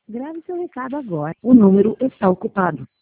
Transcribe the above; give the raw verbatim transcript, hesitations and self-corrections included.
Grave seu recado agora. O número está ocupado.